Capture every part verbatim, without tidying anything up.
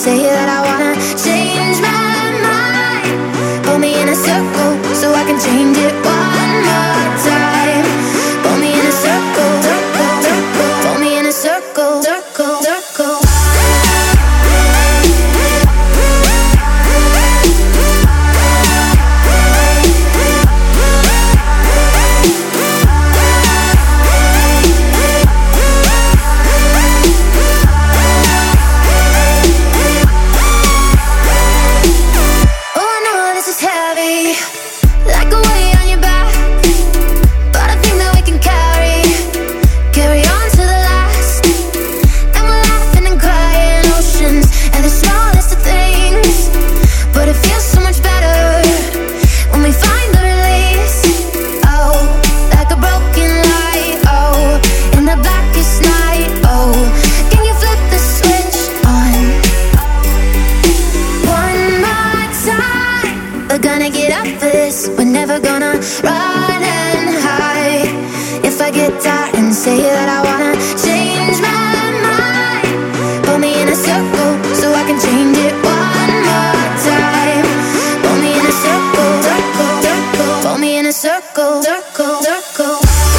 say that I wanna change my mind. Pull me in a circle so I can change it one more time. Pull me in a circle, circle, circle. Pull me in a circle, circle, circle. Like a weight on your back, but I think that we can carry, carry on to the last. And we're laughing and crying oceans and the smallest of things. But it feels so much better when we find the release. Oh, like a broken light, oh, in the blackest night, oh. Can you flip the switch on? One more time. We're gonna get up for this. We're never gonna run and hide. If I get tired and say that I wanna change my mind, pull me in a circle so I can change it one more time. Pull me in a circle, circle, circle. Pull me in a circle, circle, circle.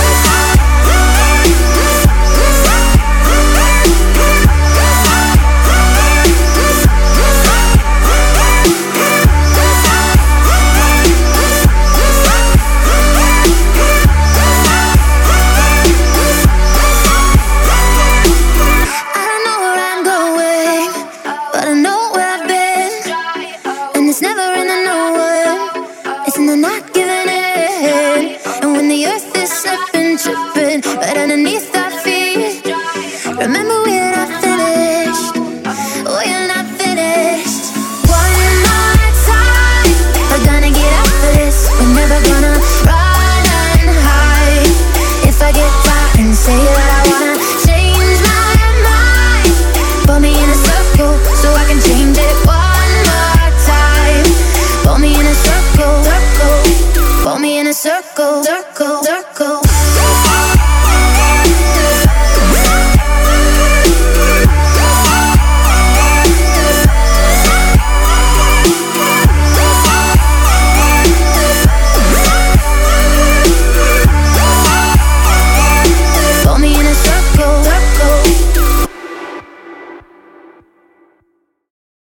It's never in the knowing, it's in the not giving in. And when the earth is slipping, tripping right underneath our feet, remember we're not finished, we're not finished. One more time, we're gonna get up for this. We're never gonna run and hide. If I get tired and say that I wanna change my mind, put me in a circle so I can change it one more time. Pull me in a circle, circle. Pull me in a circle, circle.